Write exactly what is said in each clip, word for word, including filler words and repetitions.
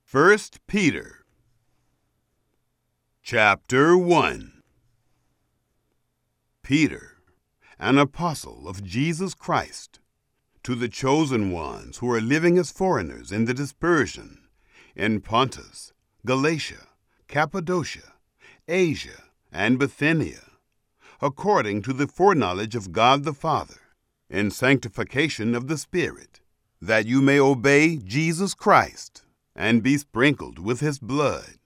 First Peter chapter one. Peter, an apostle of Jesus Christ, to the chosen ones who are living as foreigners in the dispersion, in Pontus, Galatia, Cappadocia, Asia, and Bithynia, according to the foreknowledge of God the Father, in sanctification of the Spirit, that you may obey Jesus Christ, and be sprinkled with his blood.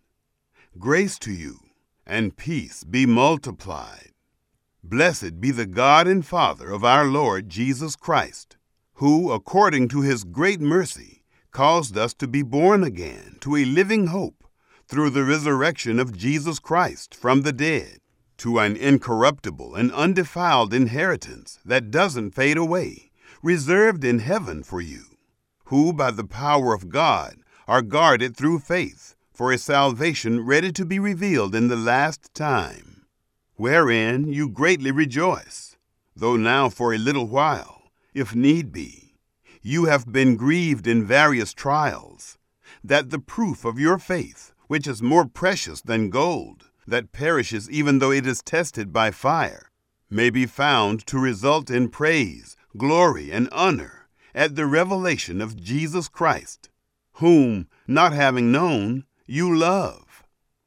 Grace to you, and peace be multiplied. Blessed be the God and Father of our Lord Jesus Christ, who, according to his great mercy, caused us to be born again to a living hope through the resurrection of Jesus Christ from the dead, to an incorruptible and undefiled inheritance that doesn't fade away, reserved in heaven for you, who by the power of God are guarded through faith for a salvation ready to be revealed in the last time, wherein you greatly rejoice, though now for a little while, if need be, you have been grieved in various trials, that the proof of your faith, which is more precious than gold, that perishes even though it is tested by fire, may be found to result in praise, glory, and honor at the revelation of Jesus Christ, whom, not having known, you love.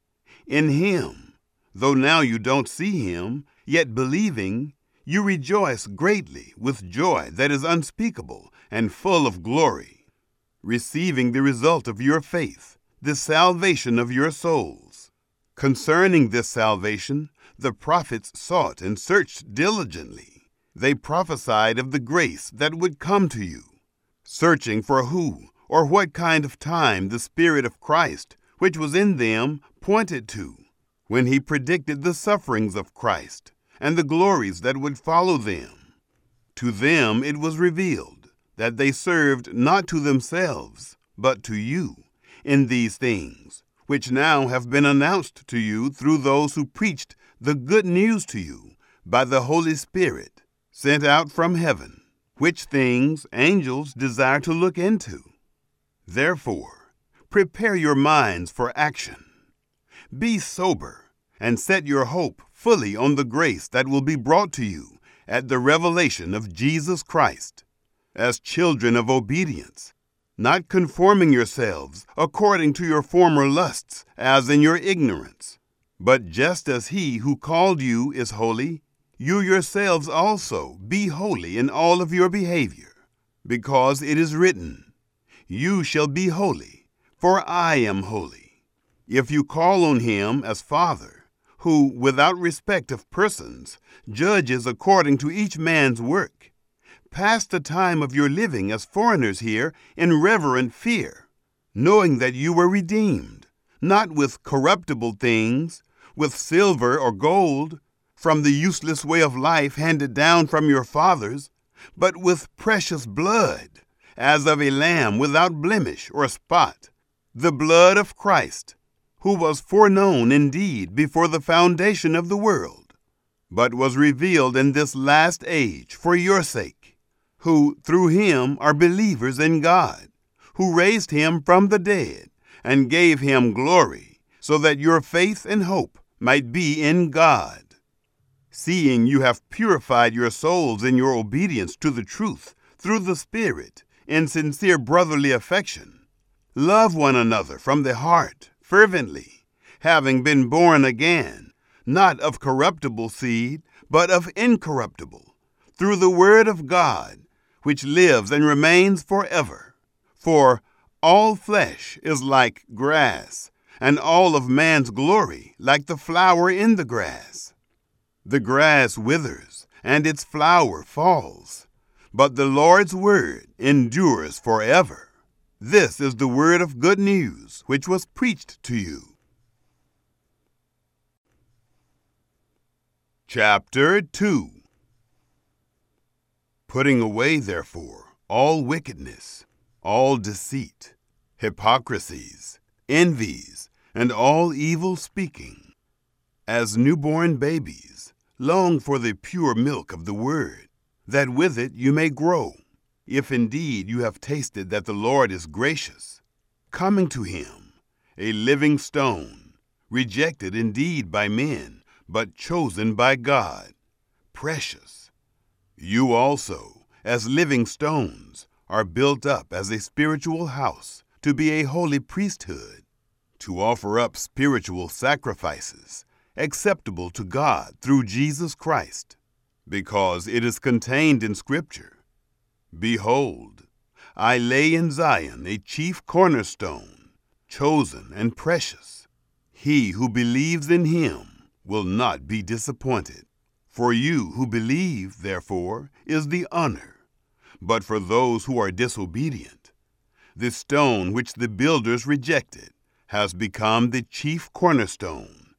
In him, though now you don't see him, yet believing, you rejoice greatly with joy that is unspeakable and full of glory, receiving the result of your faith, the salvation of your souls. Concerning this salvation, the prophets sought and searched diligently. They prophesied of the grace that would come to you, searching for who or what kind of time the Spirit of Christ, which was in them, pointed to, when he predicted the sufferings of Christ and the glories that would follow them. To them it was revealed that they served not to themselves, but to you, in these things, which now have been announced to you through those who preached the good news to you by the Holy Spirit, sent out from heaven, which things angels desire to look into. Therefore, prepare your minds for action. Be sober, and set your hope fully on the grace that will be brought to you at the revelation of Jesus Christ, as children of obedience, not conforming yourselves according to your former lusts, as in your ignorance. But just as he who called you is holy, you yourselves also be holy in all of your behavior, because it is written, "You shall be holy, for I am holy." If you call on him as Father, who, without respect of persons, judges according to each man's work, pass the time of your living as foreigners here in reverent fear, knowing that you were redeemed, not with corruptible things, with silver or gold, from the useless way of life handed down from your fathers, but with precious blood, as of a lamb without blemish or spot, the blood of Christ, who was foreknown indeed before the foundation of the world, but was revealed in this last age for your sake, who through him are believers in God, who raised him from the dead and gave him glory, so that your faith and hope might be in God. Seeing you have purified your souls in your obedience to the truth through the Spirit, in sincere brotherly affection, love one another from the heart fervently, having been born again, not of corruptible seed, but of incorruptible, through the word of God, which lives and remains forever. For all flesh is like grass, and all of man's glory like the flower in the grass. The grass withers, and its flower falls, but the Lord's word endures forever. This is the word of good news which was preached to you. Chapter two. Putting away, therefore, all wickedness, all deceit, hypocrisies, envies, and all evil speaking, as newborn babies, long for the pure milk of the word, that with it you may grow, if indeed you have tasted that the Lord is gracious, coming to him, a living stone, rejected indeed by men, but chosen by God, precious. You also, as living stones, are built up as a spiritual house to be a holy priesthood, to offer up spiritual sacrifices acceptable to God through Jesus Christ, because it is contained in Scripture, "Behold, I lay in Zion a chief cornerstone, chosen and precious. He who believes in him will not be disappointed. For you who believe, therefore, is the honor. But for those who are disobedient, the stone which the builders rejected has become the chief cornerstone,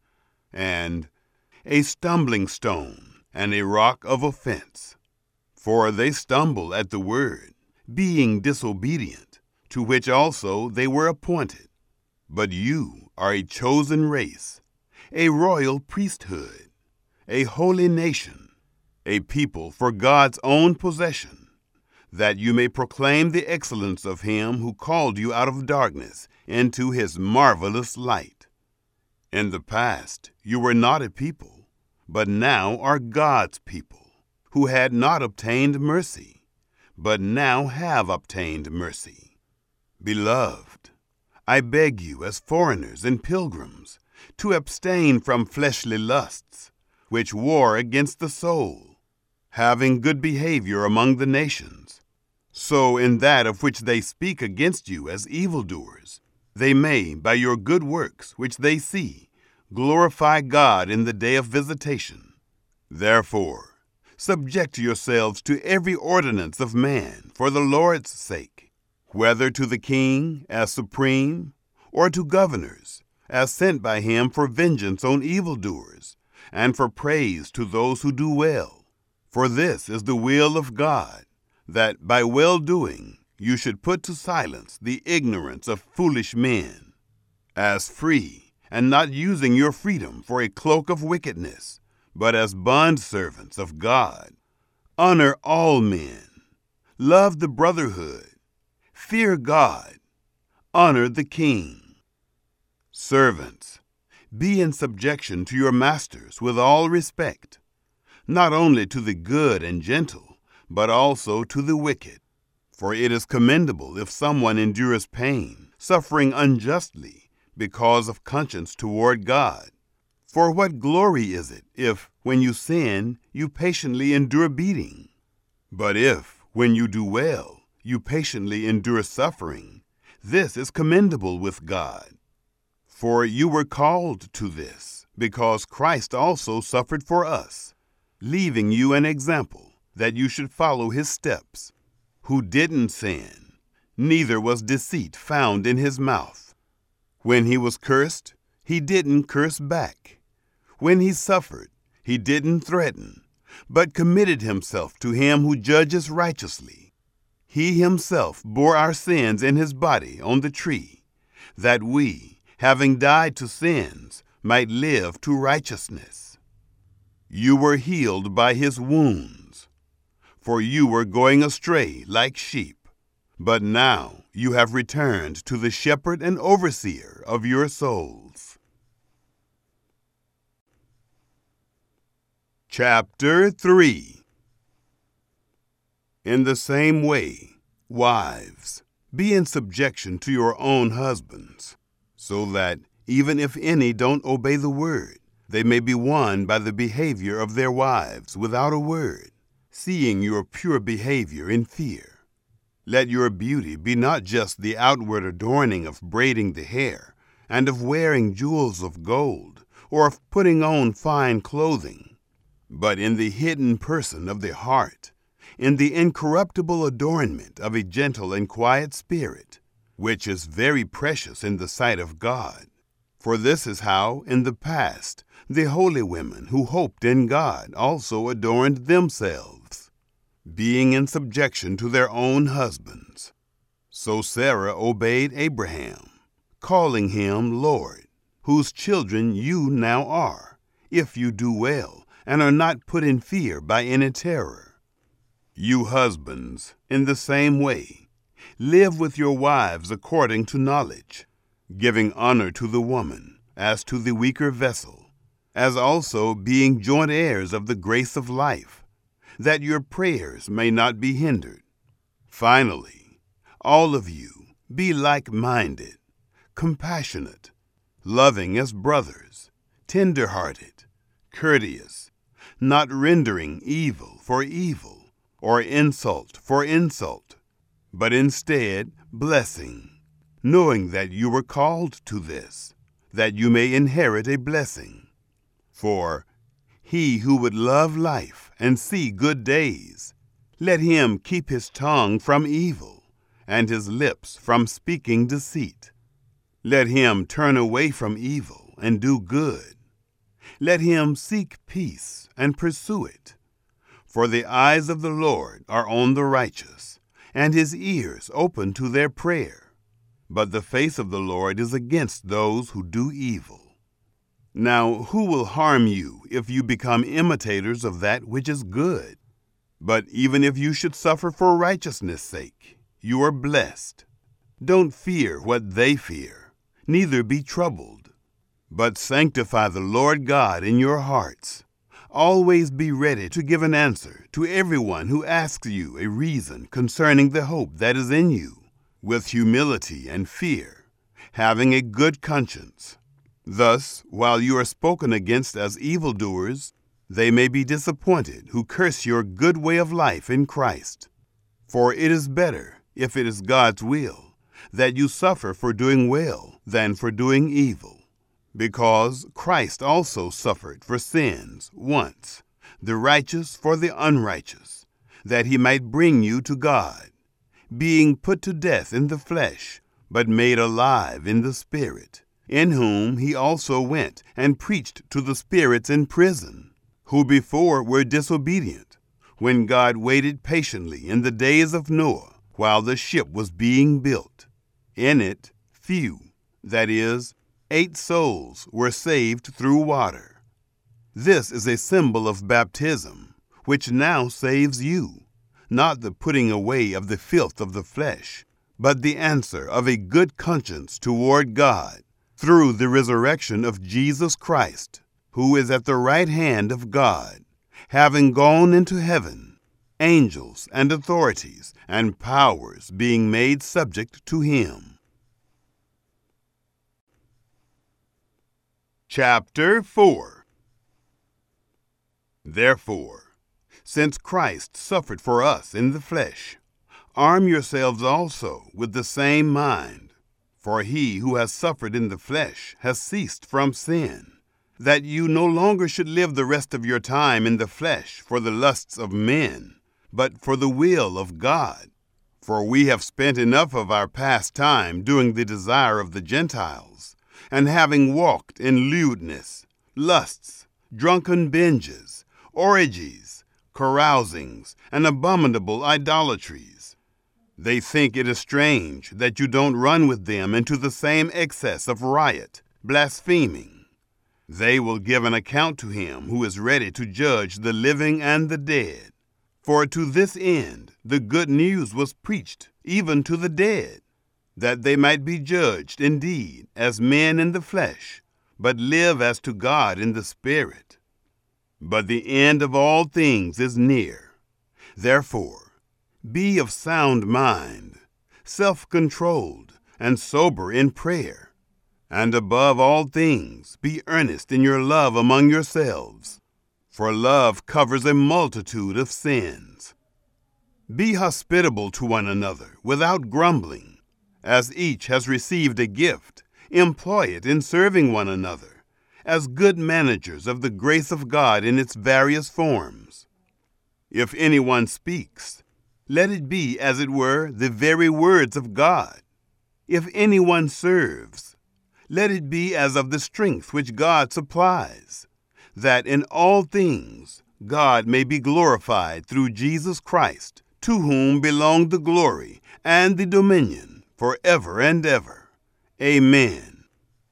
and a stumbling stone and a rock of offense. For they stumble at the word, being disobedient, to which also they were appointed. But you are a chosen race, a royal priesthood, a holy nation, a people for God's own possession, that you may proclaim the excellence of him who called you out of darkness into his marvelous light. In the past you were not a people, but now are God's people, who had not obtained mercy, but now have obtained mercy. Beloved, I beg you as foreigners and pilgrims to abstain from fleshly lusts, which war against the soul, having good behavior among the nations, so in that of which they speak against you as evildoers, they may, by your good works which they see, glorify God in the day of visitation. Therefore, subject yourselves to every ordinance of man for the Lord's sake, whether to the king as supreme, or to governors, as sent by him for vengeance on evildoers, and for praise to those who do well. For this is the will of God, that by well-doing you should put to silence the ignorance of foolish men, as free, and not using your freedom for a cloak of wickedness, but as bondservants of God. Honor all men, love the brotherhood, fear God, honor the king. Servants, be in subjection to your masters with all respect, not only to the good and gentle, but also to the wicked. For it is commendable if someone endures pain, suffering unjustly, because of conscience toward God. For what glory is it if, when you sin, you patiently endure beating? But if, when you do well, you patiently endure suffering, this is commendable with God. For you were called to this, because Christ also suffered for us, leaving you an example, that you should follow his steps, who didn't sin, neither was deceit found in his mouth. When he was cursed, he didn't curse back. When he suffered, he didn't threaten, but committed himself to him who judges righteously. He himself bore our sins in his body on the tree, that we, having died to sins, might live to righteousness. You were healed by his wounds, for you were going astray like sheep, but now you have returned to the shepherd and overseer of your souls. Chapter three. In the same way, wives, be in subjection to your own husbands, so that, even if any don't obey the word, they may be won by the behavior of their wives without a word, seeing your pure behavior in fear. Let your beauty be not just the outward adorning of braiding the hair, and of wearing jewels of gold, or of putting on fine clothing, but in the hidden person of the heart, in the incorruptible adornment of a gentle and quiet spirit, which is very precious in the sight of God. For this is how, in the past, the holy women who hoped in God also adorned themselves, being in subjection to their own husbands. So Sarah obeyed Abraham, calling him Lord, whose children you now are, if you do well, and are not put in fear by any terror. You husbands, in the same way, live with your wives according to knowledge, giving honor to the woman as to the weaker vessel, as also being joint heirs of the grace of life, that your prayers may not be hindered. Finally, all of you be like-minded, compassionate, loving as brothers, tender-hearted, courteous, not rendering evil for evil or insult for insult, but instead blessing, knowing that you were called to this, that you may inherit a blessing. For he who would love life and see good days, let him keep his tongue from evil and his lips from speaking deceit. Let him turn away from evil and do good. Let him seek peace and pursue it. For the eyes of the Lord are on the righteous, and his ears open to their prayer. But the face of the Lord is against those who do evil. Now who will harm you if you become imitators of that which is good? But even if you should suffer for righteousness' sake, you are blessed. Don't fear what they fear, neither be troubled. But sanctify the Lord God in your hearts. Always be ready to give an answer to everyone who asks you a reason concerning the hope that is in you, with humility and fear, having a good conscience. Thus, while you are spoken against as evildoers, they may be disappointed who curse your good way of life in Christ. For it is better, if it is God's will, that you suffer for doing well than for doing evil. Because Christ also suffered for sins once, the righteous for the unrighteous, that he might bring you to God, being put to death in the flesh, but made alive in the Spirit, in whom he also went and preached to the spirits in prison, who before were disobedient, when God waited patiently in the days of Noah, while the ship was being built. In it, few, that is, eight souls, were saved through water. This is a symbol of baptism, which now saves you, not the putting away of the filth of the flesh, but the answer of a good conscience toward God, through the resurrection of Jesus Christ, who is at the right hand of God, having gone into heaven, angels and authorities and powers being made subject to him. Chapter four. Therefore, since Christ suffered for us in the flesh, arm yourselves also with the same mind. For he who has suffered in the flesh has ceased from sin, that you no longer should live the rest of your time in the flesh for the lusts of men, but for the will of God. For we have spent enough of our past time doing the desire of the Gentiles, and having walked in lewdness, lusts, drunken binges, orgies, carousings, and abominable idolatries. They think it is strange that you don't run with them into the same excess of riot, blaspheming. They will give an account to him who is ready to judge the living and the dead. For to this end the good news was preached even to the dead, that they might be judged indeed as men in the flesh, but live as to God in the Spirit. But the end of all things is near. Therefore, be of sound mind, self-controlled, and sober in prayer. And above all things, be earnest in your love among yourselves, for love covers a multitude of sins. Be hospitable to one another without grumbling. As each has received a gift, employ it in serving one another, as good managers of the grace of God in its various forms. If anyone speaks, let it be, as it were, the very words of God. If anyone serves, let it be as of the strength which God supplies, that in all things God may be glorified through Jesus Christ, to whom belong the glory and the dominion forever and ever. Amen.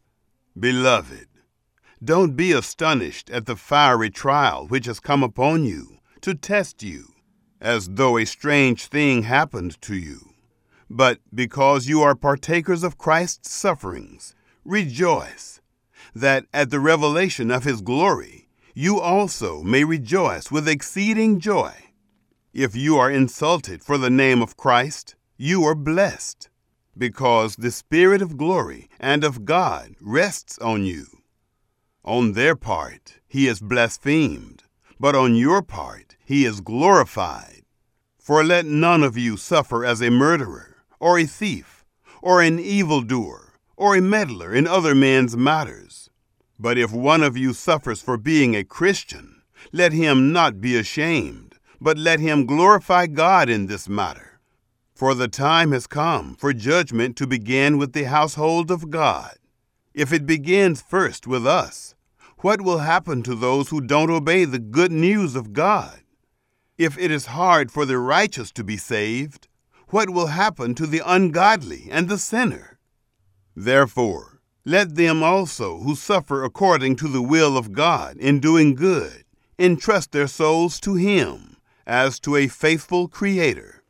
Beloved, don't be astonished at the fiery trial which has come upon you to test you, as though a strange thing happened to you. But because you are partakers of Christ's sufferings, rejoice, that at the revelation of his glory you also may rejoice with exceeding joy. If you are insulted for the name of Christ, you are blessed, because the Spirit of glory and of God rests on you. On their part he is blasphemed, but on your part he is glorified. For let none of you suffer as a murderer, or a thief, or an evildoer, or a meddler in other men's matters. But if one of you suffers for being a Christian, let him not be ashamed, but let him glorify God in this matter. For the time has come for judgment to begin with the household of God. If it begins first with us, what will happen to those who don't obey the good news of God? If it is hard for the righteous to be saved, what will happen to the ungodly and the sinner? Therefore, let them also who suffer according to the will of God in doing good entrust their souls to him as to a faithful Creator.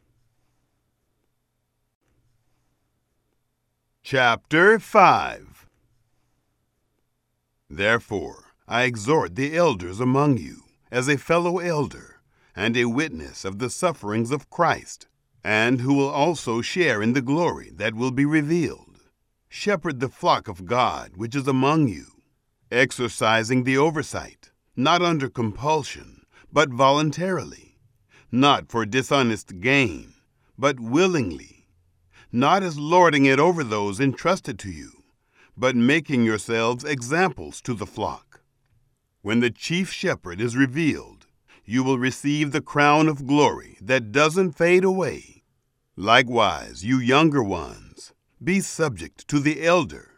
Chapter five. Therefore, I exhort the elders among you, as a fellow elder, and a witness of the sufferings of Christ, and who will also share in the glory that will be revealed. Shepherd the flock of God which is among you, exercising the oversight, not under compulsion, but voluntarily, not for dishonest gain, but willingly, not as lording it over those entrusted to you, but making yourselves examples to the flock. When the chief shepherd is revealed, you will receive the crown of glory that doesn't fade away. Likewise, you younger ones, be subject to the elder.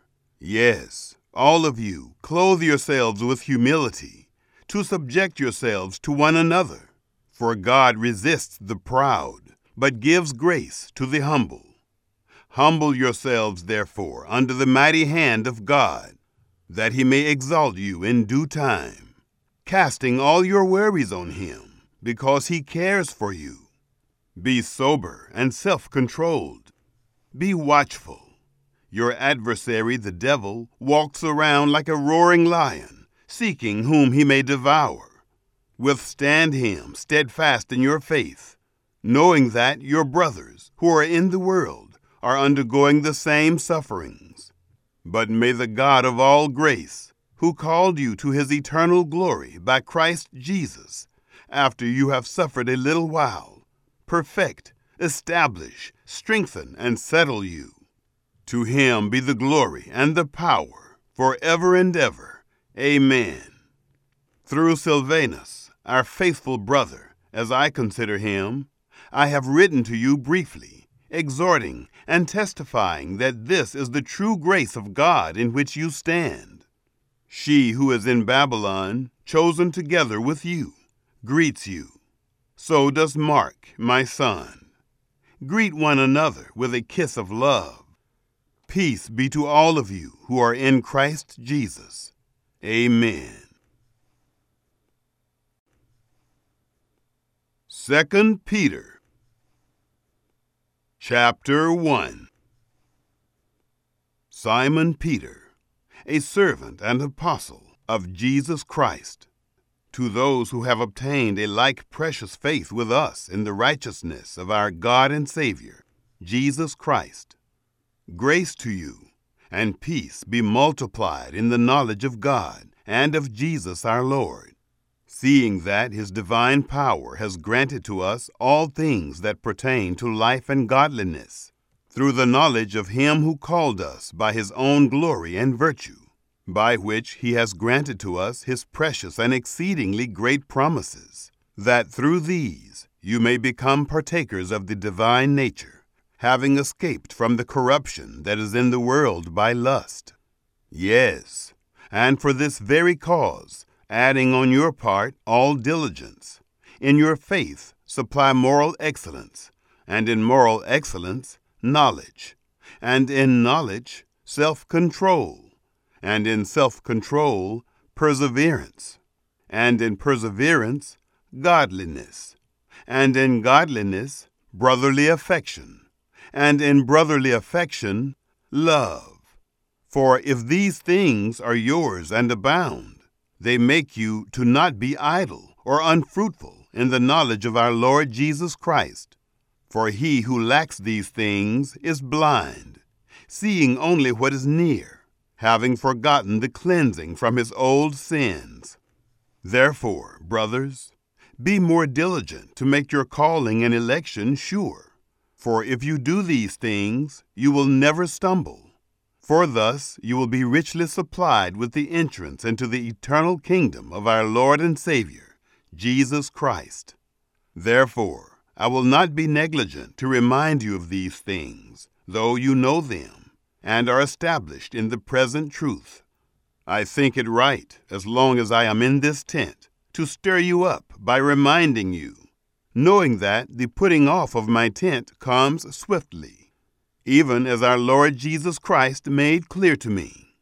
Yes, all of you, clothe yourselves with humility, to subject yourselves to one another. For God resists the proud, but gives grace to the humble. Humble yourselves, therefore, under the mighty hand of God, that he may exalt you in due time, casting all your worries on him, because he cares for you. Be sober and self-controlled. Be watchful. Your adversary, the devil, walks around like a roaring lion, seeking whom he may devour. Withstand him, steadfast in your faith, knowing that your brothers, who are in the world, are undergoing the same sufferings. But may the God of all grace, who called you to his eternal glory by Christ Jesus, after you have suffered a little while, perfect, establish, strengthen, and settle you. To him be the glory and the power forever and ever. Amen. Through Silvanus, our faithful brother, as I consider him, I have written to you briefly, exhorting and testifying that this is the true grace of God in which you stand. She who is in Babylon, chosen together with you, greets you. So does Mark, my son. Greet one another with a kiss of love. Peace be to all of you who are in Christ Jesus. Amen. Second Peter, chapter one. Simon Peter, a servant and apostle of Jesus Christ, to those who have obtained a like precious faith with us in the righteousness of our God and Savior, Jesus Christ. Grace to you, and peace be multiplied in the knowledge of God and of Jesus our Lord, seeing that his divine power has granted to us all things that pertain to life and godliness, through the knowledge of him who called us by his own glory and virtue, by which he has granted to us his precious and exceedingly great promises, that through these you may become partakers of the divine nature, having escaped from the corruption that is in the world by lust. Yes, and for this very cause, adding on your part all diligence, in your faith supply moral excellence, and in moral excellence knowledge, and in knowledge self-control, and in self-control perseverance, and in perseverance godliness, and in godliness brotherly affection, and in brotherly affection, love. For if these things are yours and abound, they make you to not be idle or unfruitful in the knowledge of our Lord Jesus Christ. For he who lacks these things is blind, seeing only what is near, having forgotten the cleansing from his old sins. Therefore, brothers, be more diligent to make your calling and election sure. For if you do these things, you will never stumble. For thus you will be richly supplied with the entrance into the eternal kingdom of our Lord and Savior, Jesus Christ. Therefore, I will not be negligent to remind you of these things, though you know them, and are established in the present truth. I think it right, as long as I am in this tent, to stir you up by reminding you, knowing that the putting off of my tent comes swiftly, even as our Lord Jesus Christ made clear to me.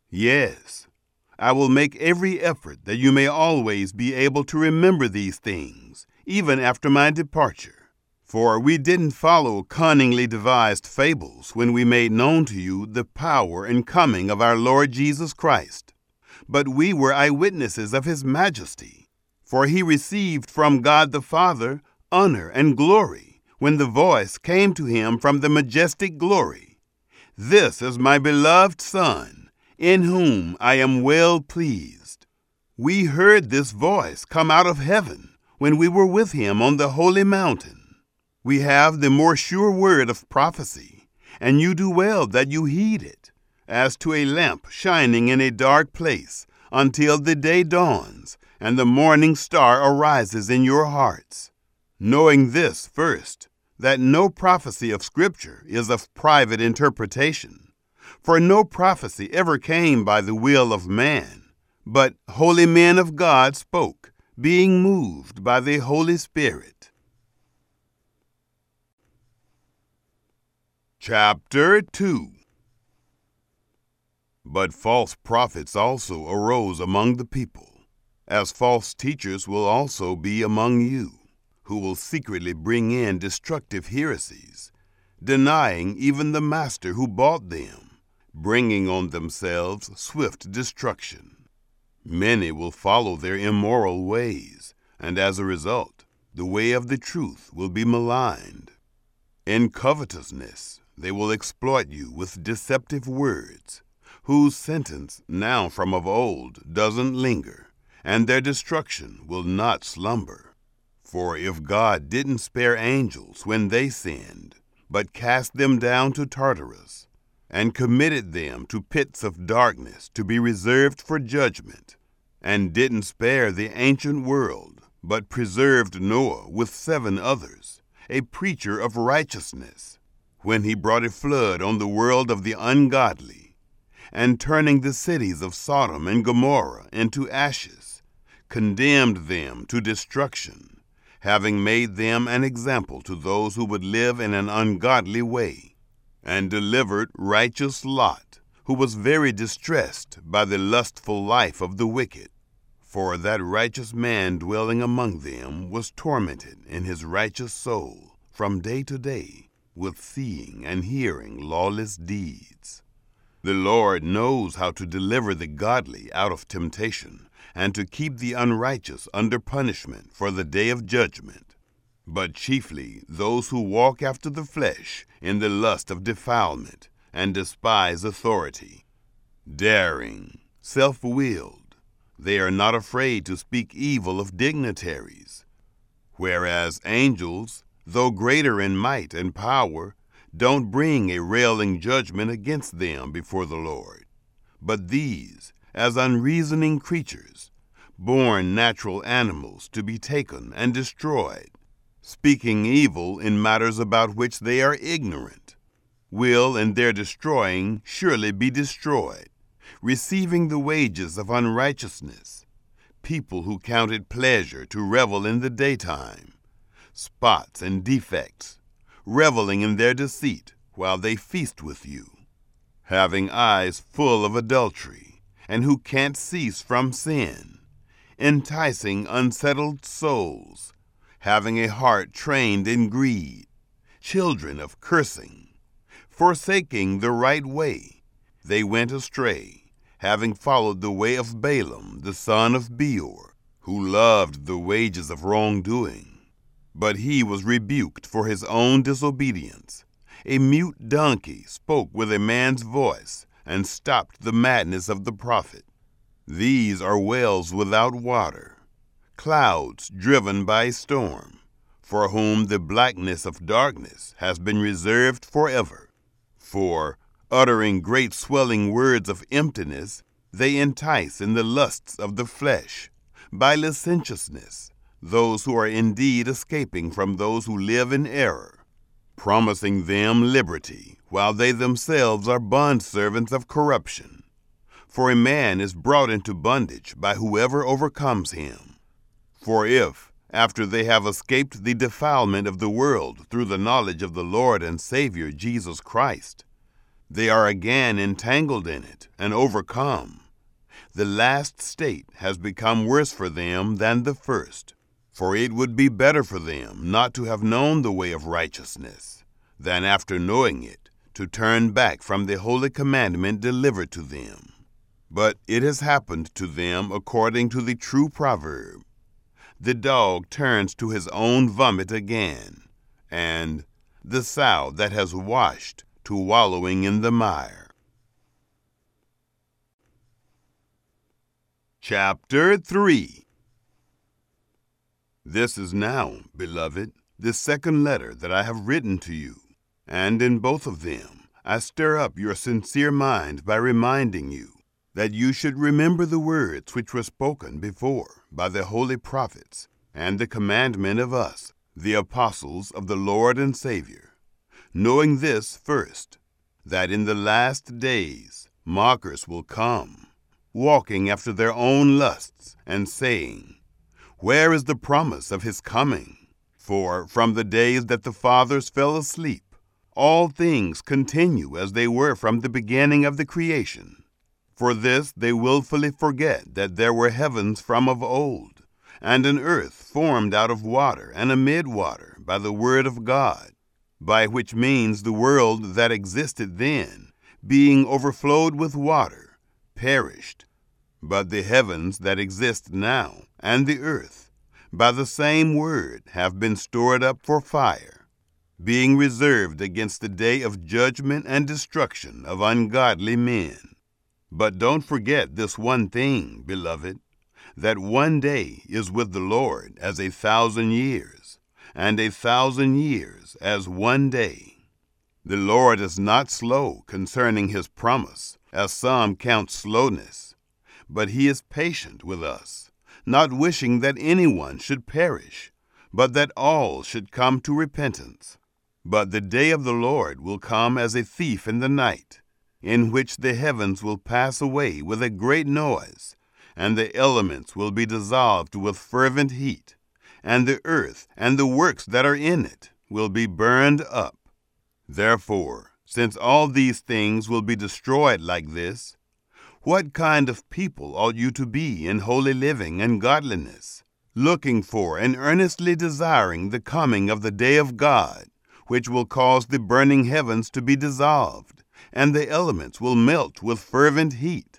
Yes, I will make every effort that you may always be able to remember these things, even after my departure. For we didn't follow cunningly devised fables when we made known to you the power and coming of our Lord Jesus Christ, but we were eyewitnesses of his majesty. For he received from God the Father honor and glory when the voice came to him from the majestic glory, "This is my beloved Son, in whom I am well pleased." We heard this voice come out of heaven when we were with him on the holy mountain. We have the more sure word of prophecy, and you do well that you heed it, as to a lamp shining in a dark place until the day dawns and the morning star arises in your hearts. Knowing this first, that no prophecy of Scripture is of private interpretation, for no prophecy ever came by the will of man, but holy men of God spoke, being moved by the Holy Spirit. Chapter two. But false prophets also arose among the people, as false teachers will also be among you, who will secretly bring in destructive heresies, denying even the master who bought them, bringing on themselves swift destruction. Many will follow their immoral ways, and as a result, the way of the truth will be maligned. In covetousness, they will exploit you with deceptive words, whose sentence now from of old doesn't linger, and their destruction will not slumber. For if God didn't spare angels when they sinned, but cast them down to Tartarus, and committed them to pits of darkness to be reserved for judgment, and didn't spare the ancient world, but preserved Noah with seven others, a preacher of righteousness, when he brought a flood on the world of the ungodly, and turning the cities of Sodom and Gomorrah into ashes, condemned them to destruction, having made them an example to those who would live in an ungodly way, and delivered righteous Lot, who was very distressed by the lustful life of the wicked. For that righteous man dwelling among them was tormented in his righteous soul from day to day with seeing and hearing lawless deeds. The Lord knows how to deliver the godly out of temptation, and to keep the unrighteous under punishment for the day of judgment, but chiefly those who walk after the flesh in the lust of defilement and despise authority. Daring, self-willed, they are not afraid to speak evil of dignitaries, whereas angels, though greater in might and power, don't bring a railing judgment against them before the Lord. But these, as unreasoning creatures, born natural animals to be taken and destroyed, speaking evil in matters about which they are ignorant, will in their destroying surely be destroyed, receiving the wages of unrighteousness, people who count it pleasure to revel in the daytime, spots and defects, reveling in their deceit while they feast with you, having eyes full of adultery, and who can't cease from sin, enticing unsettled souls, having a heart trained in greed, children of cursing, forsaking the right way, they went astray, having followed the way of Balaam the son of Beor, who loved the wages of wrongdoing. But he was rebuked for his own disobedience. A mute donkey spoke with a man's voice and stopped the madness of the prophet. These are wells without water, clouds driven by a storm, for whom the blackness of darkness has been reserved forever. For, uttering great swelling words of emptiness, they entice in the lusts of the flesh, by licentiousness, those who are indeed escaping from those who live in error, promising them liberty, while they themselves are bondservants of corruption. For a man is brought into bondage by whoever overcomes him. For if, after they have escaped the defilement of the world through the knowledge of the Lord and Savior Jesus Christ, they are again entangled in it and overcome, the last state has become worse for them than the first. For it would be better for them not to have known the way of righteousness, than after knowing it, to turn back from the holy commandment delivered to them. But it has happened to them according to the true proverb, the dog turns to his own vomit again, and the sow that has washed to wallowing in the mire. Chapter three. This is now, beloved, the second letter that I have written to you, and in both of them I stir up your sincere mind by reminding you that you should remember the words which were spoken before by the holy prophets, and the commandment of us, the apostles of the Lord and Savior, knowing this first, that in the last days mockers will come, walking after their own lusts, and saying, Where is the promise of his coming? For from the days that the fathers fell asleep, all things continue as they were from the beginning of the creation. For this they willfully forget that there were heavens from of old, and an earth formed out of water and amid water by the word of God, by which means the world that existed then, being overflowed with water, perished. But the heavens that exist now, and the earth, by the same word have been stored up for fire, being reserved against the day of judgment and destruction of ungodly men. But don't forget this one thing, beloved, that one day is with the Lord as a thousand years, and a thousand years as one day. The Lord is not slow concerning his promise, as some count slowness, but he is patient with us, not wishing that anyone should perish, but that all should come to repentance. But the day of the Lord will come as a thief in the night, in which the heavens will pass away with a great noise, and the elements will be dissolved with fervent heat, and the earth and the works that are in it will be burned up. Therefore, since all these things will be destroyed like this, what kind of people ought you to be in holy living and godliness, looking for and earnestly desiring the coming of the day of God, which will cause the burning heavens to be dissolved, and the elements will melt with fervent heat?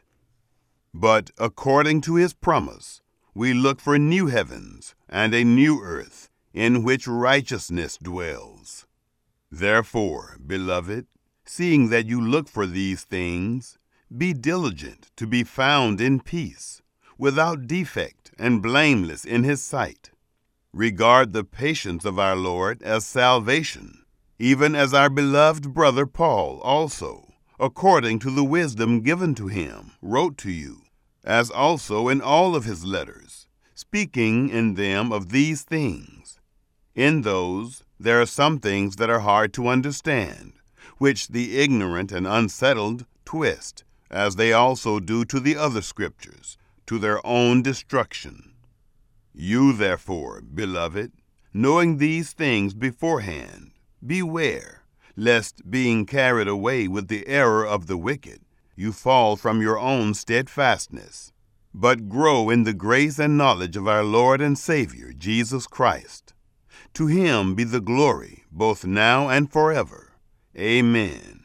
But according to his promise, we look for new heavens and a new earth, in which righteousness dwells. Therefore, beloved, seeing that you look for these things, be diligent to be found in peace, without defect and blameless in his sight. Regard the patience of our Lord as salvation, even as our beloved brother Paul also, according to the wisdom given to him, wrote to you, as also in all of his letters, speaking in them of these things. In those there are some things that are hard to understand, which the ignorant and unsettled twist, as they also do to the other scriptures, to their own destruction. You therefore, beloved, knowing these things beforehand, beware, lest, being carried away with the error of the wicked, you fall from your own steadfastness, but grow in the grace and knowledge of our Lord and Savior, Jesus Christ. To him be the glory, both now and forever. Amen.